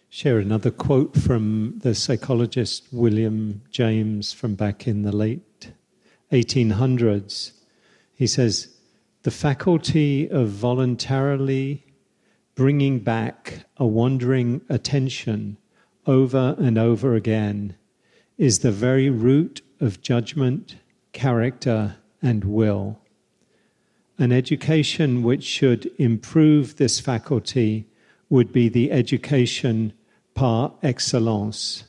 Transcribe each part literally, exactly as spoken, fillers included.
share another quote from the psychologist William James from back in the late eighteen hundreds. He says, "The faculty of voluntarily bringing back a wandering attention over and over again is the very root of judgment, character, and will. An education which should improve this faculty would be the education par excellence."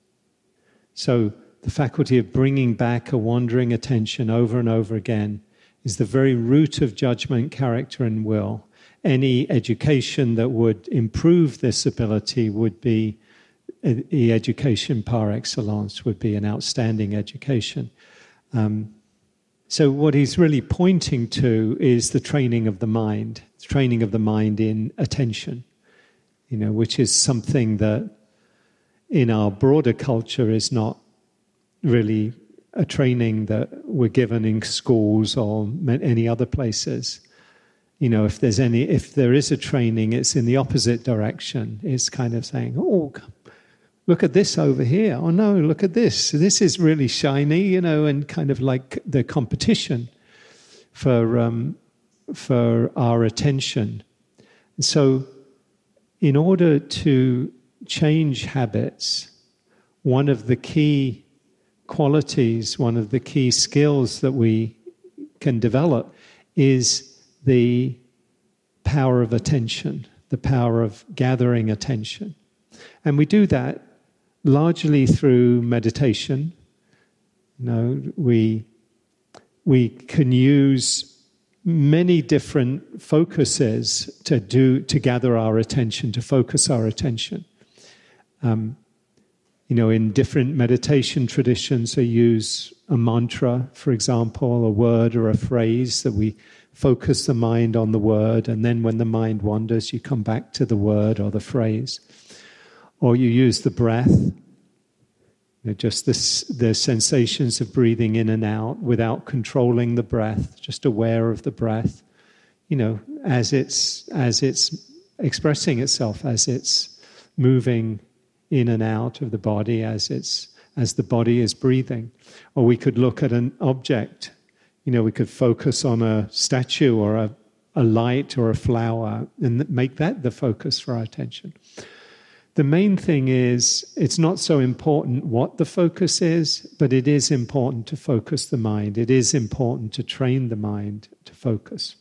So the faculty of bringing back a wandering attention over and over again is the very root of judgment, character, and will. Any education that would improve this ability would be the education par excellence, would be an outstanding education. Um, so what he's really pointing to is the training of the mind, the training of the mind in attention, you know, which is something that in our broader culture is not really a training that we're given in schools or any other places. You know, if there's any, if there is a training, it's in the opposite direction. It's kind of saying, "Oh, look at this over here. Oh no, look at this. This is really shiny," you know, and kind of like the competition for um, for our attention. And so, in order to change habits, one of the key qualities, one of the key skills that we can develop is the power of attention, the power of gathering attention. And we do that largely through meditation. You know, we, we can use many different focuses to do to gather our attention, to focus our attention. Um, You know, in different meditation traditions, they use a mantra, for example, a word or a phrase that we focus the mind on the word, and then when the mind wanders, you come back to the word or the phrase. Or you use the breath, you know, just this, the sensations of breathing in and out without controlling the breath, just aware of the breath, you know, as it's as it's expressing itself, as it's moving in and out of the body, as it's as the body is breathing. Or we could look at an object. You know, we could focus on a statue or a, a light or a flower and make that the focus for our attention. The main thing is, it's not so important what the focus is, but it is important to focus the mind. It is important to train the mind to focus.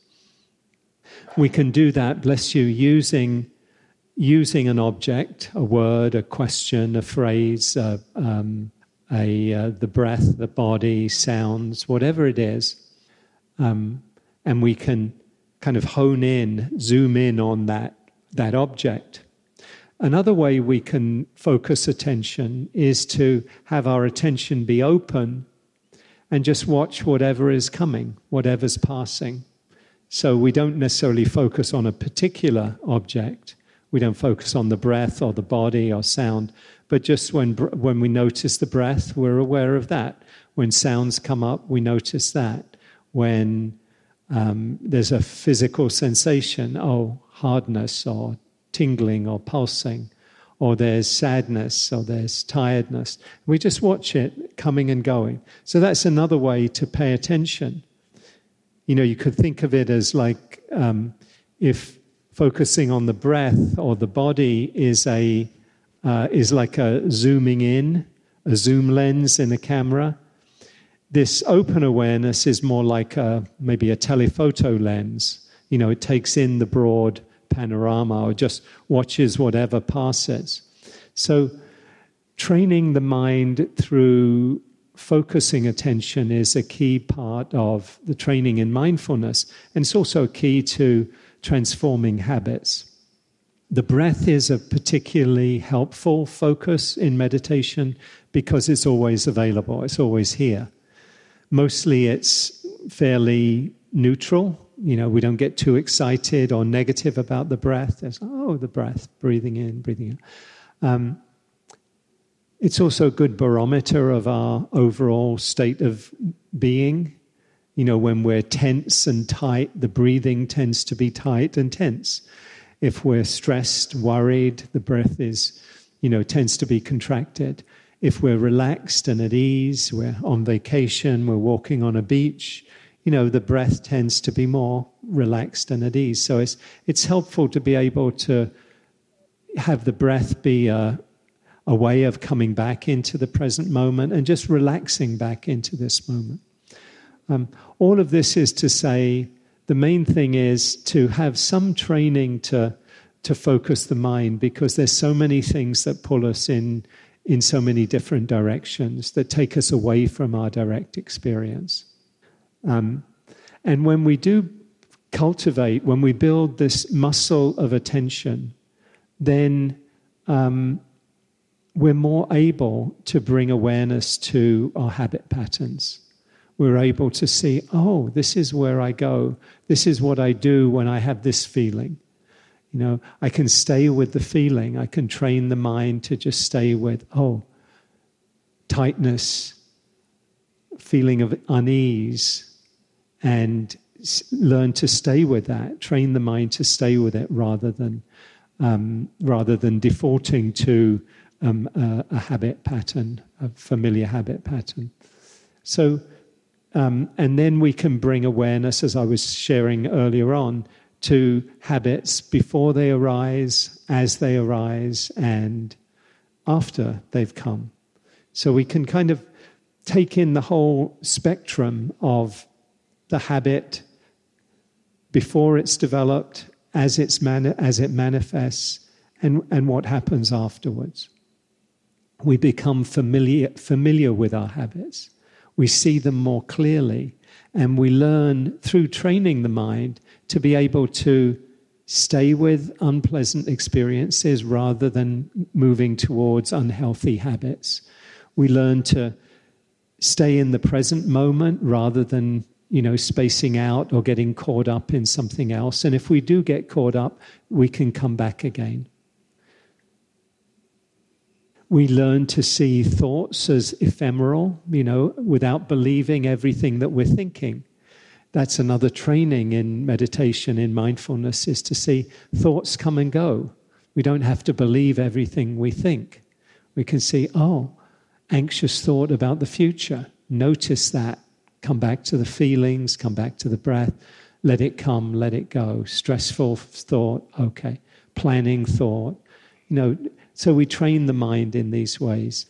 We can do that, bless you, using using an object, a word, a question, a phrase, uh, um, a uh, the breath, the body, sounds, whatever it is, um, and we can kind of hone in, zoom in on that that object. Another way we can focus attention is to have our attention be open and just watch whatever is coming, whatever's passing. So we don't necessarily focus on a particular object. We don't focus on the breath or the body or sound, but just when when we notice the breath, we're aware of that. When sounds come up, we notice that. When um, there's a physical sensation, oh, hardness or tingling or pulsing, or there's sadness or there's tiredness, we just watch it coming and going. So that's another way to pay attention. You know, you could think of it as like um, if focusing on the breath or the body is a uh, is like a zooming in, a zoom lens in a camera. This open awareness is more like a maybe a telephoto lens. You know, it takes in the broad panorama or just watches whatever passes. So training the mind through focusing attention is a key part of the training in mindfulness, and it's also a key to transforming habits. The breath is a particularly helpful focus in meditation because it's always available, it's always here. Mostly it's fairly neutral. You know, we don't get too excited or negative about the breath. There's, oh, the breath, breathing in, breathing out. Um, it's also a good barometer of our overall state of being. You know, when we're tense and tight, the breathing tends to be tight and tense. If we're stressed, worried, the breath is, you know, tends to be contracted. If we're relaxed and at ease, we're on vacation, we're walking on a beach, you know, the breath tends to be more relaxed and at ease. So it's it's helpful to be able to have the breath be a, a way of coming back into the present moment and just relaxing back into this moment. Um, all of this is to say, the main thing is to have some training to to focus the mind, because there's so many things that pull us in in so many different directions that take us away from our direct experience. Um, and when we do cultivate, when we build this muscle of attention, then um, we're more able to bring awareness to our habit patterns. We're able to see, oh, this is where I go. This is what I do when I have this feeling. You know, I can stay with the feeling. I can train the mind to just stay with, oh, tightness, feeling of unease, and learn to stay with that. Train the mind to stay with it rather than um, rather than defaulting to um, a, a habit pattern, a familiar habit pattern. So, um, and then we can bring awareness, as I was sharing earlier on, to habits before they arise, as they arise, and after they've come. So we can kind of take in the whole spectrum of the habit before it's developed, as it's mani- as it manifests, and, and what happens afterwards. We become familiar familiar with our habits. We see them more clearly, and we learn through training the mind to be able to stay with unpleasant experiences rather than moving towards unhealthy habits. We learn to stay in the present moment rather than, you know, spacing out or getting caught up in something else. And if we do get caught up, we can come back again. We learn to see thoughts as ephemeral, you know, without believing everything that we're thinking. That's another training in meditation, in mindfulness, is to see thoughts come and go. We don't have to believe everything we think. We can see, oh, anxious thought about the future. Notice that. Come back to the feelings, come back to the breath. Let it come, let it go. Stressful thought, okay. Planning thought. You know, so we train the mind in these ways.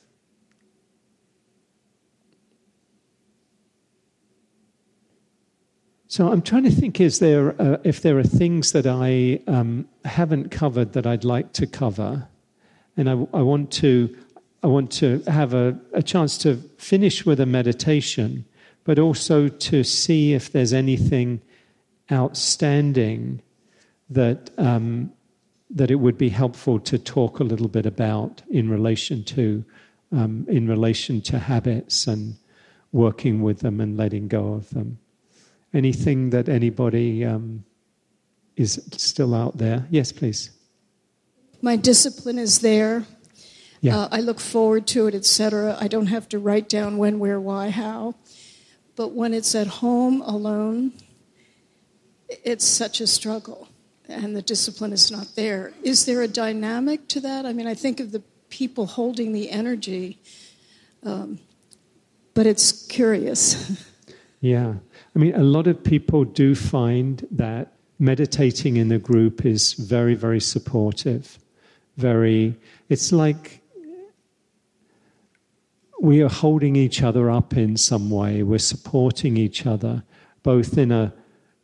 So I'm trying to think, is there uh, if there are things that I um, haven't covered that I'd like to cover, and I, I want to I want to have a, a chance to finish with a meditation, but also to see if there's anything outstanding that um, that it would be helpful to talk a little bit about in relation to um, in relation to habits and working with them and letting go of them. Anything that anybody um, is still out there? Yes, please. My discipline is there. Yeah. Uh, I look forward to it, et cetera. I don't have to write down when, where, why, how. But when it's at home alone, it's such a struggle, and the discipline is not there. Is there a dynamic to that? I mean, I think of the people holding the energy, um, but it's curious. Yeah. I mean, a lot of people do find that meditating in a group is very, very supportive. Very, it's like we are holding each other up in some way. We're supporting each other, both in a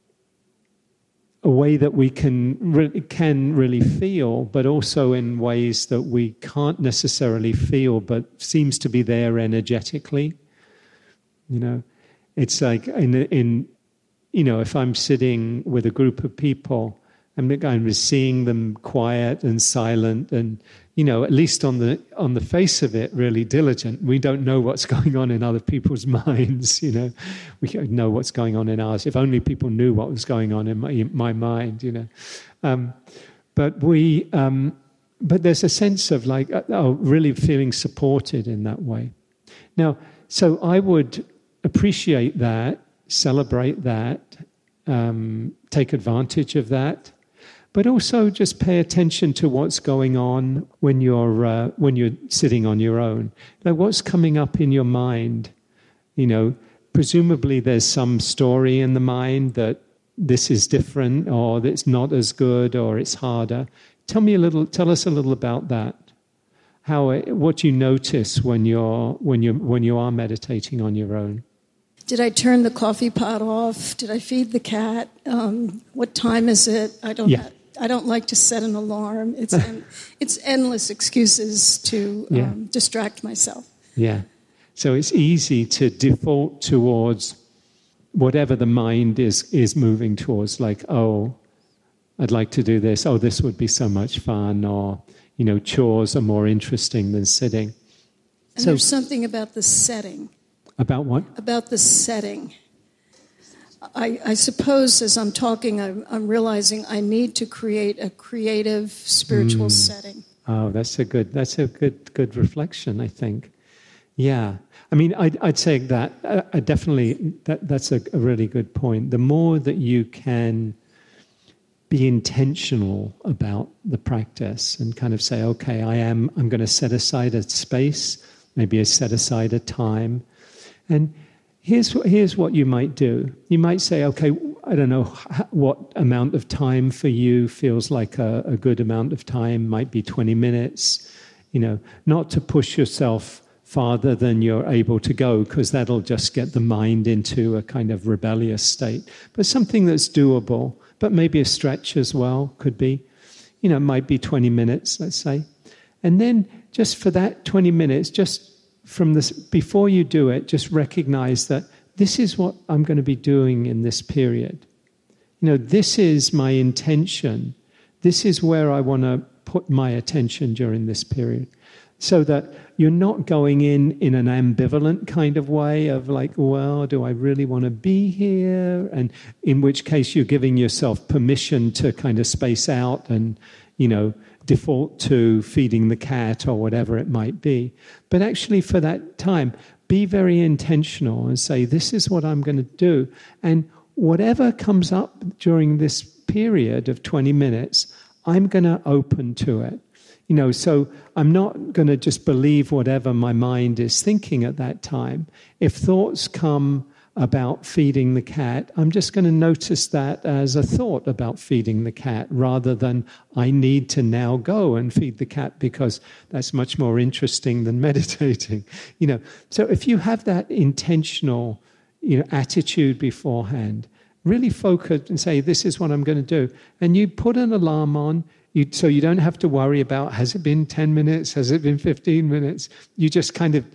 a way that we can re- can really feel, but also in ways that we can't necessarily feel, but seems to be there energetically. You know, it's like in in you know, if I'm sitting with a group of people, I'm I'm seeing them quiet and silent, and you know, at least on the on the face of it, really diligent. We don't know what's going on in other people's minds. You know, we don't know what's going on in ours. If only people knew what was going on in my, in my mind. You know, um, but we, um, but there's a sense of like, oh, really feeling supported in that way. Now, so I would appreciate that, celebrate that, um, take advantage of that. But also just pay attention to what's going on when you're uh, when you're sitting on your own. Like what's coming up in your mind. You know, presumably there's some story in the mind that this is different, or it's not as good, or it's harder. Tell me a little. Tell us a little about that. How what you notice when you're when you when you are meditating on your own. Did I turn the coffee pot off? Did I feed the cat? Um, what time is it? I don't. Yeah. I don't like to set an alarm. It's en- it's endless excuses to um, yeah. distract myself. Yeah. So it's easy to default towards whatever the mind is is moving towards. Like, oh, I'd like to do this. Oh, this would be so much fun. Or, you know, chores are more interesting than sitting. And so, there's something about the setting. About what? About the setting. I, I suppose as I'm talking, I'm, I'm realizing I need to create a creative, spiritual mm. setting. Oh, that's a good. That's a good, good reflection, I think. Yeah, I mean, I'd, I'd say that uh, I definitely that that's a, a really good point. The more that you can be intentional about the practice and kind of say, okay, I am. I'm going to set aside a space, maybe I set aside a time, and. Here's here's what you might do. You might say, okay, I don't know what amount of time for you feels like a, a good amount of time. Might be twenty minutes. You know, not to push yourself farther than you're able to go, because that'll just get the mind into a kind of rebellious state. But something that's doable, but maybe a stretch as well could be. You know, it might be twenty minutes, let's say. And then just for that twenty minutes, just from this, before you do it, just recognize that this is what I'm going to be doing in this period. You know, this is my intention. This is where I want to put my attention during this period. So that you're not going in in an ambivalent kind of way of like, well, do I really want to be here? And in which case you're giving yourself permission to kind of space out and, you know, default to feeding the cat or whatever it might be. But actually for that time, be very intentional and say, this is what I'm going to do. And whatever comes up during this period of twenty minutes, I'm going to open to it. You know, so I'm not going to just believe whatever my mind is thinking at that time. If thoughts come about feeding the cat, I'm just going to notice that as a thought about feeding the cat, rather than I need to now go and feed the cat because that's much more interesting than meditating. You know, so if you have that intentional, you know, attitude beforehand, really focus and say, this is what I'm going to do. And you put an alarm on, you, so you don't have to worry about, has it been ten minutes? Has it been fifteen minutes? You just kind of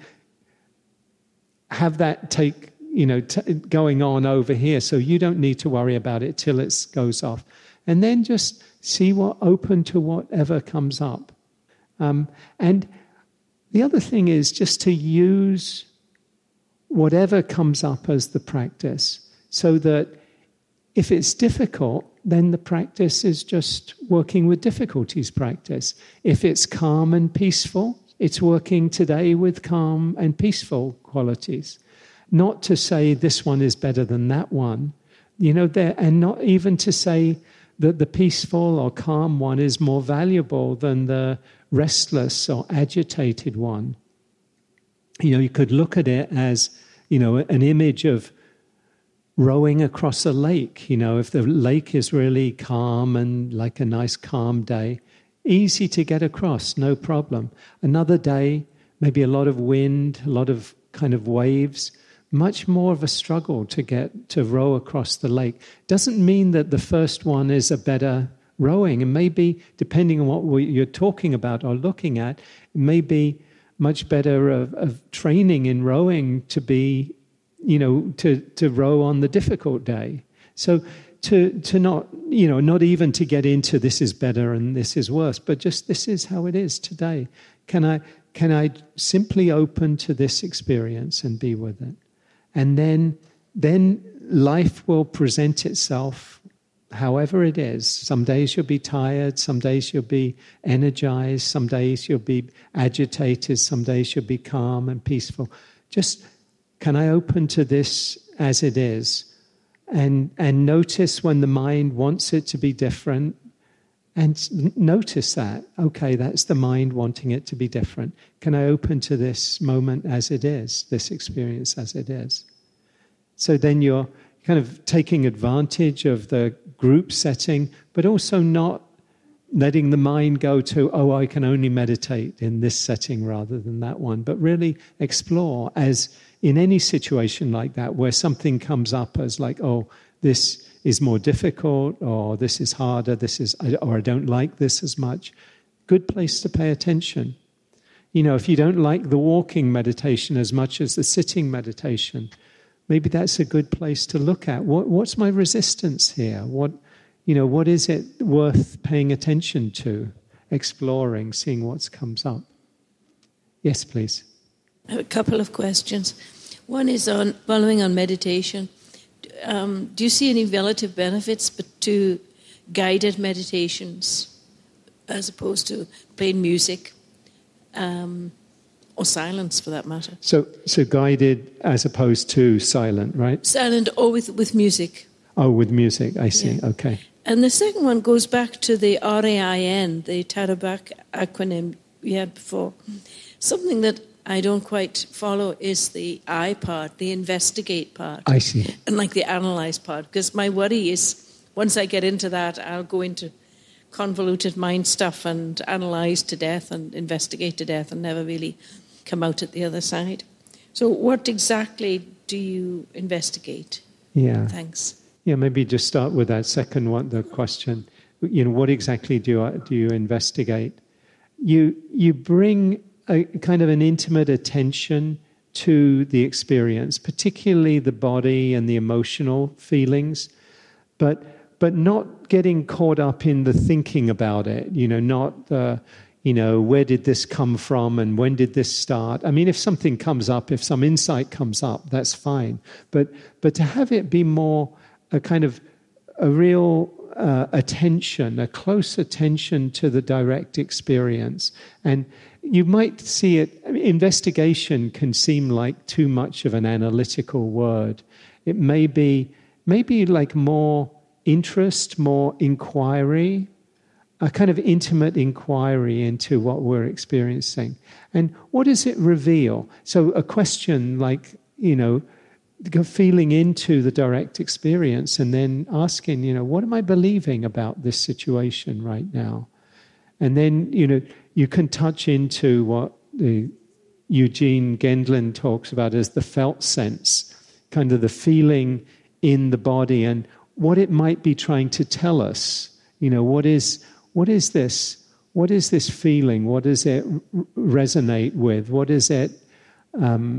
have that take, you know, t- going on over here. So you don't need to worry about it till it goes off. And then just see what, open to whatever comes up. Um, and the other thing is just to use whatever comes up as the practice, so that if it's difficult, then the practice is just working with difficulties practice. If it's calm and peaceful, it's working today with calm and peaceful qualities. Not to say this one is better than that one, you know, there, and not even to say that the peaceful or calm one is more valuable than the restless or agitated one. You know, you could look at it as, you know, an image of rowing across a lake. You know, if the lake is really calm and like a nice calm day, easy to get across, no problem. Another day, maybe a lot of wind, a lot of kind of waves, much more of a struggle to get to row across the lake. Doesn't mean that the first one is a better rowing. And maybe, depending on what we, you're talking about or looking at, it may be much better of, of training in rowing to be, you know, to, to row on the difficult day. So to to not, you know, not even to get into this is better and this is worse, but just this is how it is today. Can I can I simply open to this experience and be with it? And then then life will present itself however it is. Some days you'll be tired, some days you'll be energized, some days you'll be agitated, some days you'll be calm and peaceful. Just, can I open to this as it is? And and notice when the mind wants it to be different, And notice that. Okay, that's the mind wanting it to be different. Can I open to this moment as it is, this experience as it is? So then you're kind of taking advantage of the group setting, but also not letting the mind go to, oh, I can only meditate in this setting rather than that one, but really explore, as in any situation like that where something comes up as like, oh, this is more difficult, or this is harder, this is, or I don't like this as much. Good place to pay attention. You know, if you don't like the walking meditation as much as the sitting meditation, maybe that's a good place to look at. What, what's my resistance here? What, you know, what is it worth paying attention to, exploring, seeing what comes up? Yes, please. I have a couple of questions. One is on following on meditation. Um, do you see any relative benefits to guided meditations as opposed to plain music um, or silence, for that matter? So, so guided as opposed to silent, right? Silent or with, with music. Oh, with music, I see, yeah. Okay. And the second one goes back to the R A I N, the Tarabac acronym we had before. Something that I don't quite follow is the I part, the investigate part. I see. And like the analyze part, because my worry is once I get into that, I'll go into convoluted mind stuff and analyze to death and investigate to death and never really come out at the other side. So what exactly do you investigate? Yeah. Thanks. Yeah, maybe just start with that second one, the question. You know, what exactly do you, do you investigate? You you bring a kind of an intimate attention to the experience, particularly the body and the emotional feelings, but but not getting caught up in the thinking about it. You know, not the, you know, where did this come from and when did this start? I mean, if something comes up, if some insight comes up, that's fine. But but to have it be more a kind of a real uh, attention, a close attention to the direct experience. And you might see it, I mean, investigation can seem like too much of an analytical word. It may be, maybe like more interest, more inquiry, a kind of intimate inquiry into what we're experiencing. And what does it reveal? So a question like, you know, feeling into the direct experience and then asking, you know, what am I believing about this situation right now? And then, you know, you can touch into what the Eugene Gendlin talks about as the felt sense, kind of the feeling in the body and what it might be trying to tell us. You know, what is what is this? What is this feeling? What does it resonate with? What is it? Um,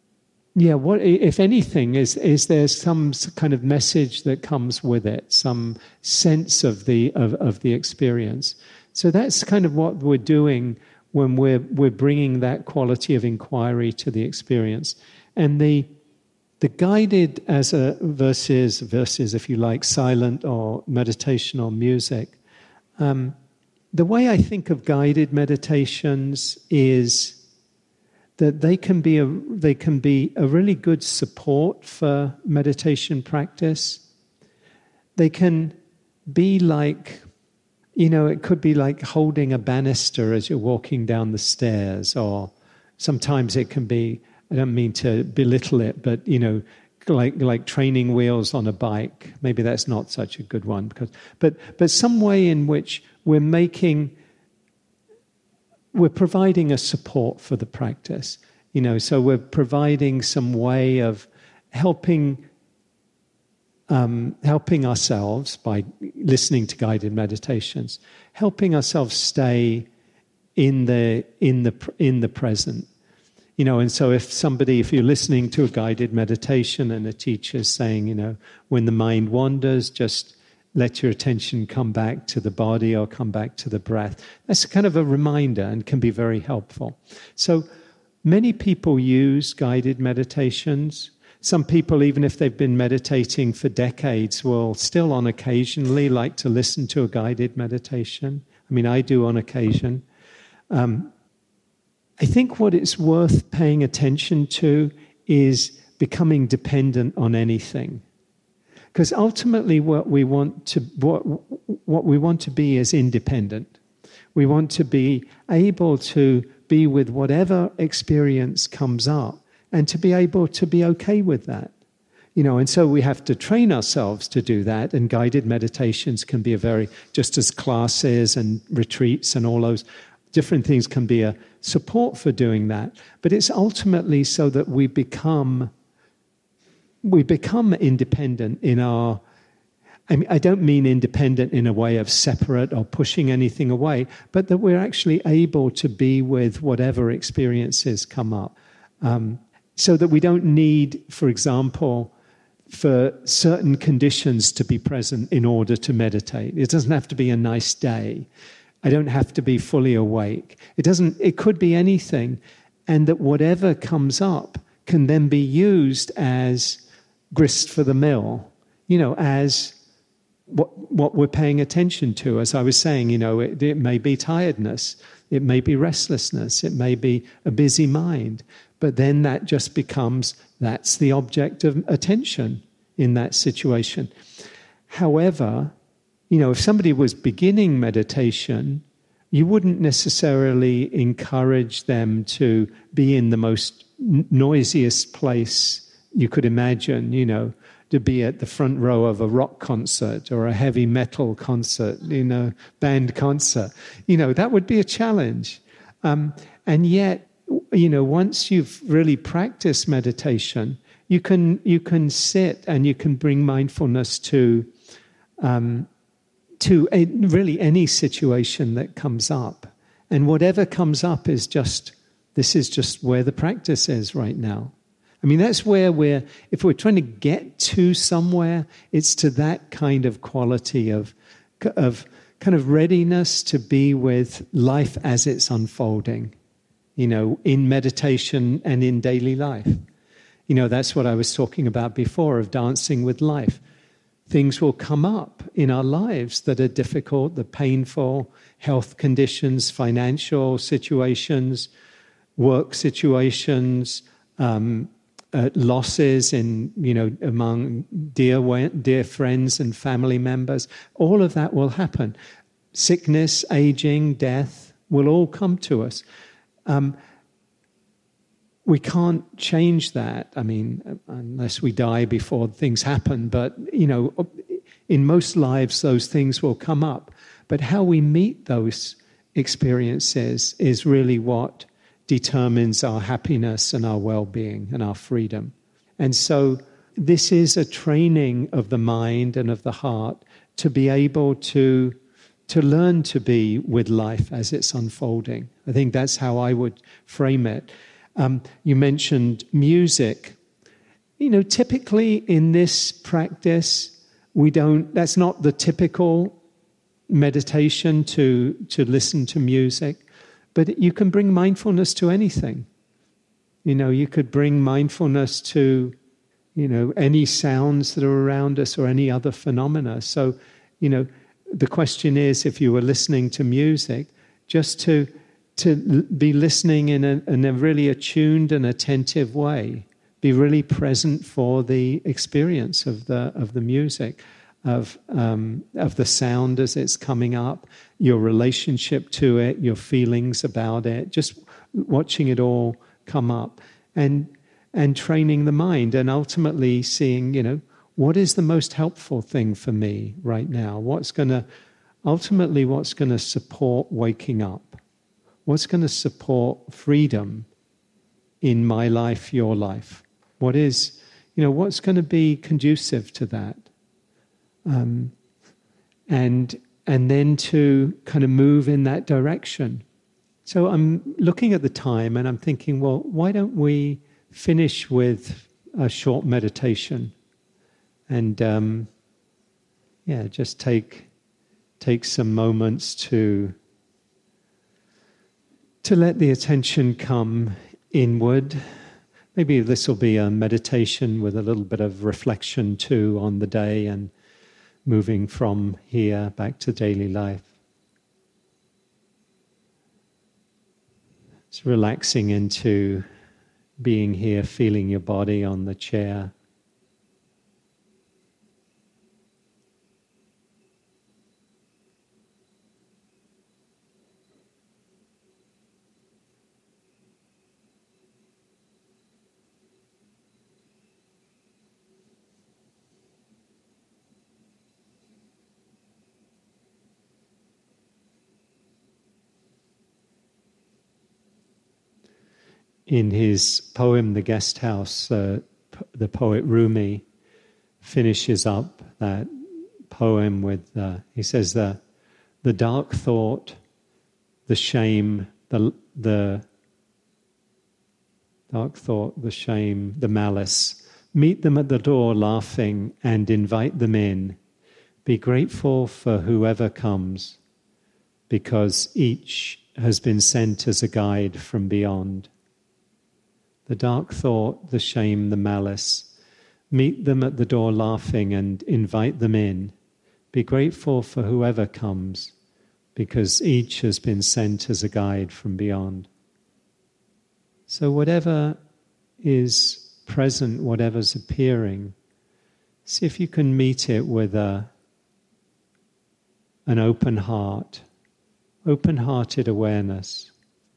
yeah, what if anything? Is is there some kind of message that comes with it? Some sense of the of, of the experience. So that's kind of what we're doing when we're we're bringing that quality of inquiry to the experience, and the the guided as a versus versus if you like silent or meditation or music. Um, the way I think of guided meditations is that they can be a they can be a really good support for meditation practice. They can be like, you know, it could be like holding a banister as you're walking down the stairs, or sometimes it can be, I don't mean to belittle it, but, you know, like like training wheels on a bike. Maybe that's not such a good one, because, but but some way in which we're making, we're providing a support for the practice. You know, so we're providing some way of helping Um, helping ourselves by listening to guided meditations, helping ourselves stay in the in the in the present, you know. And so, if somebody, if you're listening to a guided meditation and a teacher's saying, you know, when the mind wanders, just let your attention come back to the body or come back to the breath. That's kind of a reminder and can be very helpful. So, many people use guided meditations. Some people, even if they've been meditating for decades, will still on occasionally like to listen to a guided meditation. I mean, I do on occasion. Um, I think what it's worth paying attention to is becoming dependent on anything. Because ultimately what we want to what what we want to be is independent. We want to be able to be with whatever experience comes up and to be able to be okay with that. You know, and so we have to train ourselves to do that, and guided meditations can be a very, just as classes and retreats and all those different things can be a support for doing that. But it's ultimately so that we become, we become independent in our, I mean, I don't mean independent in a way of separate or pushing anything away, but that we're actually able to be with whatever experiences come up. Um, so that we don't need, for example, for certain conditions to be present in order to meditate. It doesn't have to be a nice day. I don't have to be fully awake. It doesn't, it could be anything. And that whatever comes up can then be used as grist for the mill, you know, as what what we're paying attention to. As I was saying, you know, it, it may be tiredness, it may be restlessness, it may be a busy mind. But then that just becomes, that's the object of attention in that situation. However, you know, if somebody was beginning meditation, you wouldn't necessarily encourage them to be in the most noisiest place you could imagine, you know, to be at the front row of a rock concert or a heavy metal concert, you know, band concert. You know, that would be a challenge. Um, and yet, you know, once you've really practiced meditation, you can you can sit and you can bring mindfulness to um, to a, really any situation that comes up, and whatever comes up is just this is just where the practice is right now. I mean, that's where we're. If we're trying to get to somewhere, it's to that kind of quality of of kind of readiness to be with life as it's unfolding. You know, in meditation and in daily life. You know, that's what I was talking about before, of dancing with life. Things will come up in our lives that are difficult, that are painful, health conditions, financial situations, work situations, um, uh, losses in, you know, among dear, dear friends and family members. All of that will happen. Sickness, aging, death will all come to us. Um, we can't change that, I mean, unless we die before things happen. But, you know, in most lives, those things will come up. But how we meet those experiences is really what determines our happiness and our well-being and our freedom. And so this is a training of the mind and of the heart to be able to to learn to be with life as it's unfolding. I think that's how I would frame it. Um, you mentioned music. You know, typically in this practice, we don't, that's not the typical meditation to, to listen to music, but you can bring mindfulness to anything. You know, you could bring mindfulness to, you know, any sounds that are around us or any other phenomena. So, you know, the question is, if you were listening to music, just to to be listening in a, in a really attuned and attentive way, be really present for the experience of the of the music, of um, of the sound as it's coming up, your relationship to it, your feelings about it, just watching it all come up, and and training the mind, and ultimately seeing, you know, what is the most helpful thing for me right now? What's going to, ultimately, what's going to support waking up? What's going to support freedom in my life, your life? What is, you know, what's going to be conducive to that? Um, and and then to kind of move in that direction. So I'm looking at the time and I'm thinking, well, why don't we finish with a short meditation? And um, yeah, just take take some moments to to let the attention come inward. Maybe this will be a meditation with a little bit of reflection too on the day and moving from here back to daily life. It's relaxing into being here, feeling your body on the chair. in his poem, The Guest House, uh, p- the poet Rumi finishes up that poem with, uh, he says, the, the dark thought, the shame, the, the dark thought, the shame, the malice, meet them at the door laughing and invite them in. Be grateful for whoever comes, because each has been sent as a guide from beyond. The dark thought, the shame, the malice, meet them at the door laughing and invite them in. Be grateful for whoever comes, because each has been sent as a guide from beyond. So whatever is present, whatever's appearing, see if you can meet it with a, an open heart, open-hearted awareness.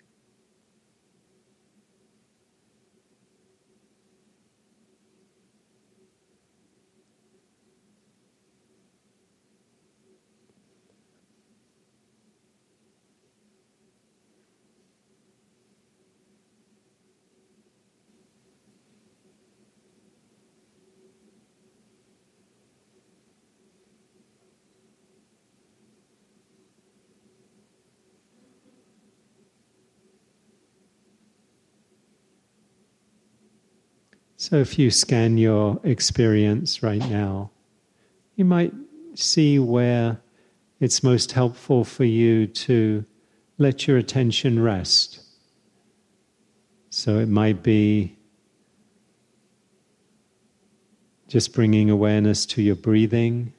So if you scan your experience right now, you might see where it's most helpful for you to let your attention rest. So it might be just bringing awareness to your breathing.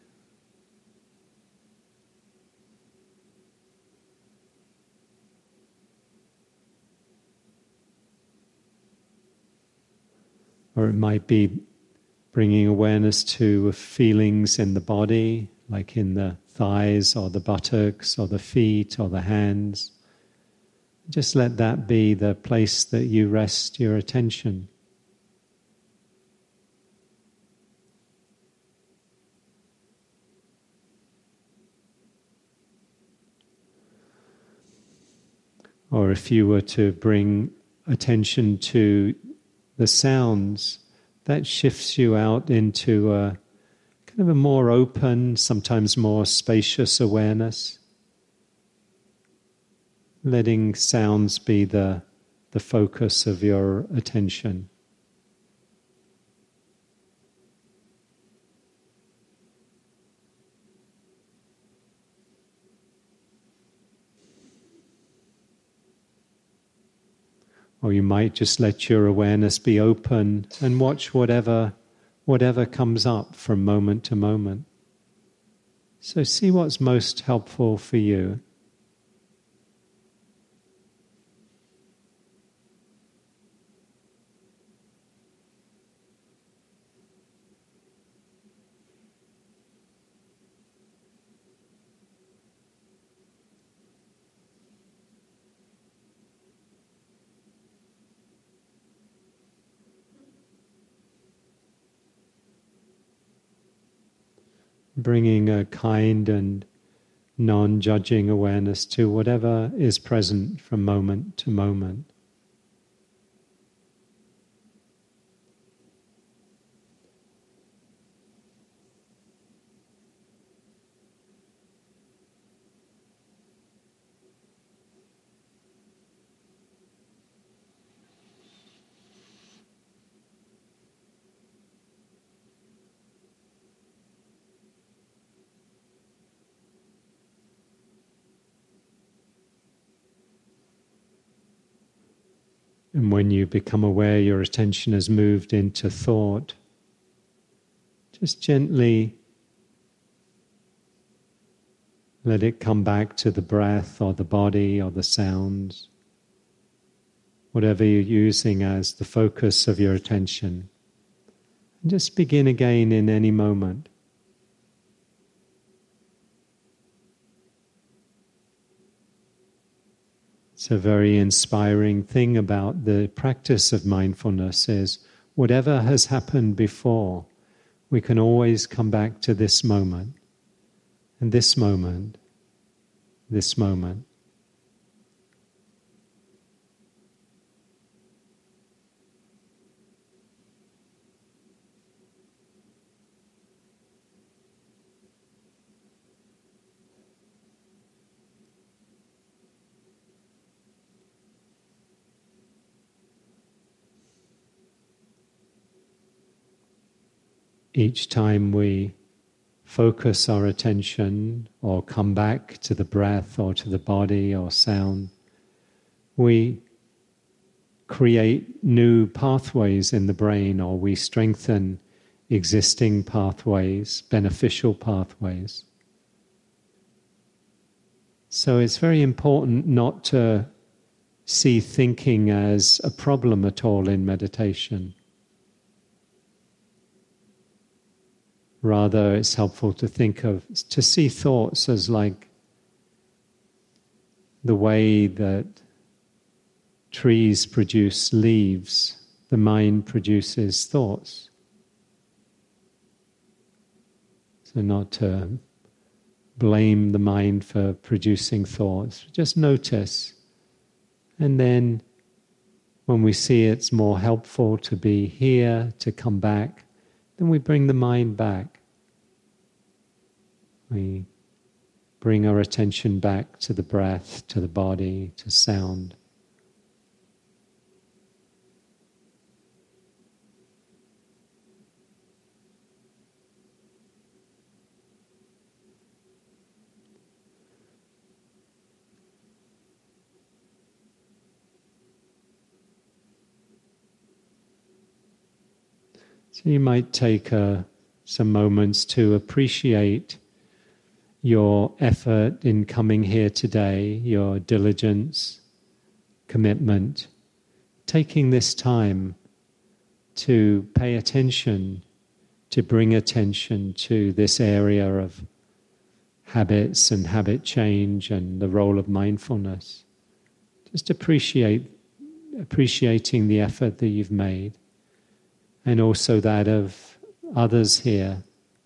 Or it might be bringing awareness to feelings in the body, like in the thighs or the buttocks or the feet or the hands. Just let that be the place that you rest your attention. Or if you were to bring attention to the sounds, that shifts you out into a kind of a more open, sometimes more spacious awareness. Letting sounds be the, the focus of your attention. Or you might just let your awareness be open and watch whatever, whatever comes up from moment to moment. So see what's most helpful for you. Bringing a kind and non-judging awareness to whatever is present from moment to moment. And when you become aware your attention has moved into thought, just gently let it come back to the breath or the body or the sounds, whatever you're using as the focus of your attention. And just begin again in any moment. It's a very inspiring thing about the practice of mindfulness is whatever has happened before, we can always come back to this moment, and this moment, this moment. each time we focus our attention or come back to the breath or to the body or sound, we create new pathways in the brain, or we strengthen existing pathways, beneficial pathways. So it's very important not to see thinking as a problem at all in meditation. Rather, it's helpful to think of, to see thoughts as like the way that trees produce leaves, the mind produces thoughts. So not to blame the mind for producing thoughts, just notice. And then when we see it's more helpful to be here, to come back, then we bring the mind back. We bring our attention back to the breath, to the body, to sound. So you might take uh, some moments to appreciate your effort in coming here today, your diligence, commitment, taking this time to pay attention, to bring attention to this area of habits and habit change and the role of mindfulness. Just appreciate, appreciating the effort that you've made. And also that of others here,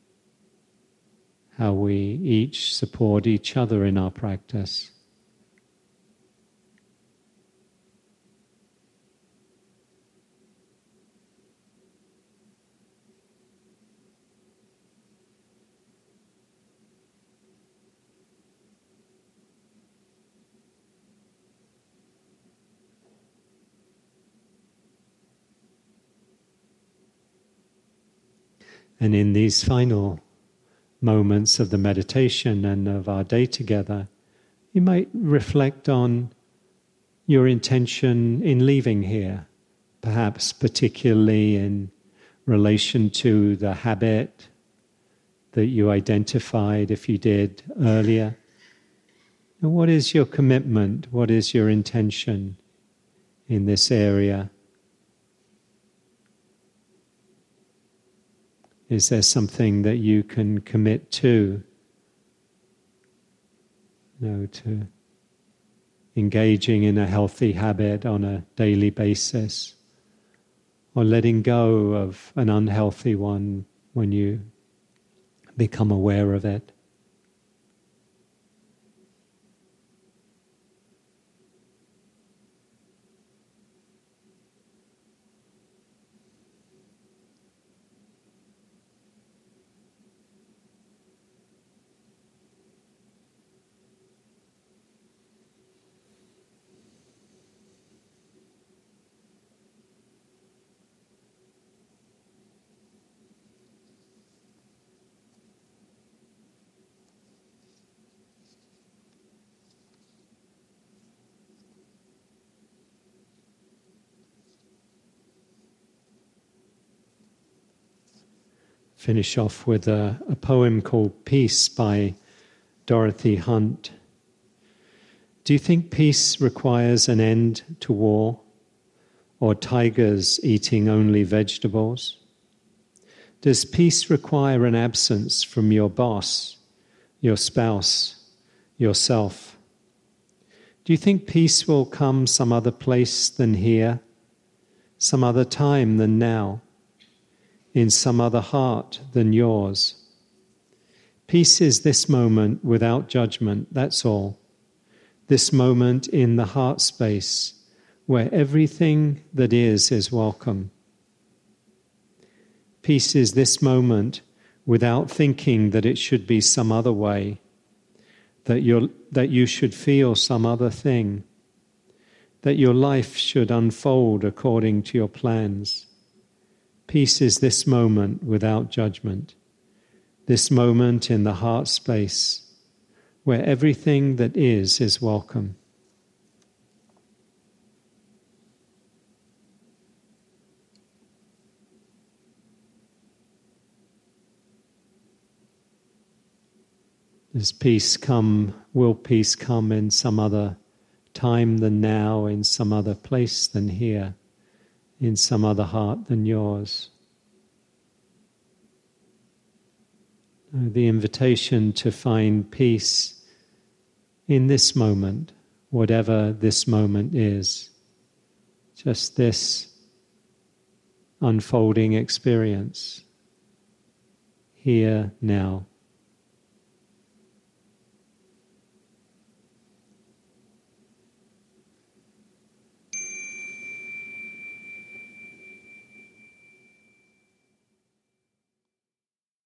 how we each support each other in our practice. And in these final moments of the meditation and of our day together, you might reflect on your intention in leaving here, perhaps particularly in relation to the habit that you identified, if you did, earlier. And what is your commitment? What is your intention in this area? Is there something that you can commit to? You know, to engaging in a healthy habit on a daily basis, or letting go of an unhealthy one when you become aware of it. Finish off with a, a poem called Peace by Dorothy Hunt. Do you think peace requires an end to war, or tigers eating only vegetables? Does peace require an absence from your boss, your spouse, yourself? Do you think peace will come some other place than here, some other time than now, in some other heart than yours? Peace is this moment without judgment, that's all. This moment in the heart space where everything that is is welcome. Peace is this moment without thinking that it should be some other way, that you're, that you should feel some other thing, that your life should unfold according to your plans. Peace is this moment without judgment, this moment in the heart space where everything that is is welcome. Does peace come, will peace come in some other time than now, in some other place than here, in some other heart than yours? The invitation to find peace in this moment, whatever this moment is, just this unfolding experience, here, now.